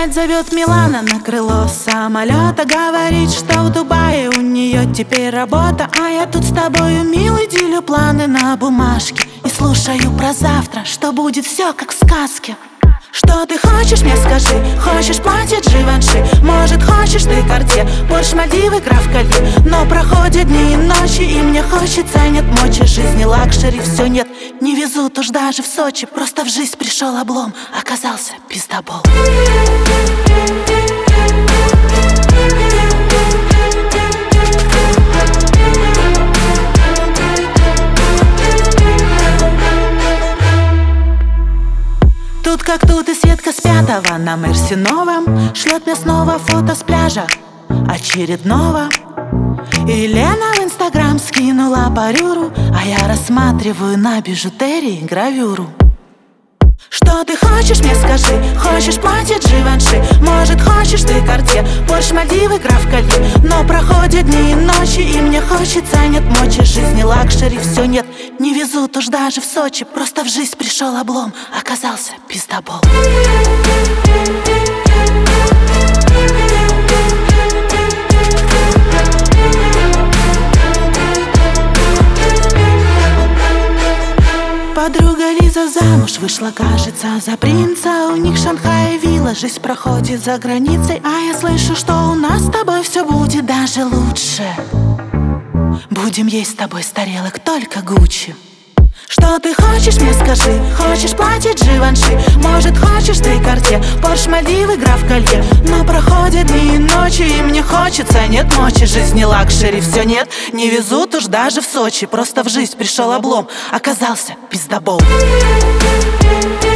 опять зовет Милана на крыло самолета. Говорит, что в Дубае у нее теперь работа. А я тут с тобою, милый, делю планы на бумажке и слушаю про завтра, что будет все как в сказке. Что ты хочешь, мне скажи? Хочешь платье Givenchy? Может, хочешь ты Cartier, Порш, Мальдивы, граф Колье? Но проходят дни и ночи, и мне хочется, нет мочи. Жизни лакшери все нет, не везут уж даже в Сочи. Просто в жизнь пришел облом, оказался пиздобол. Тут как тут и Светка с пятого на Мерсе новом шлет мне снова фото с пляжа очередного. И Лена в Инстаграм скинула парюру, а я рассматриваю на бижутерии гравюру. Что ты хочешь, мне скажи? Хочешь платье Givenchy? Может, хочешь ты Cartier, Порш, Мальдивы, граф Колье? Но проходят дни и ночи, и мне хочется, нет мочи. Жизни лакшери все нет, не везут уж даже в Сочи. Просто в жизнь пришел облом, оказался пиздобол. Подруга Лиза замуж вышла, кажется, за принца. У них в Шанхае вилла, жизнь проходит за границей. А я слышу, что у нас с тобой все будет даже лучше. Будем есть с тобой с тарелок только Гуччи. Что ты хочешь, мне скажи? Хочешь платье Givenchy? Может, хочешь ты Cartier, Порш, Мальдивы, граф Колье? Но проходят дни и ночи, и мне хочется, нет мочи. Жизни лакшери все нет, не везут уж даже в Сочи. Просто в жизнь пришел облом, оказался пиздобол.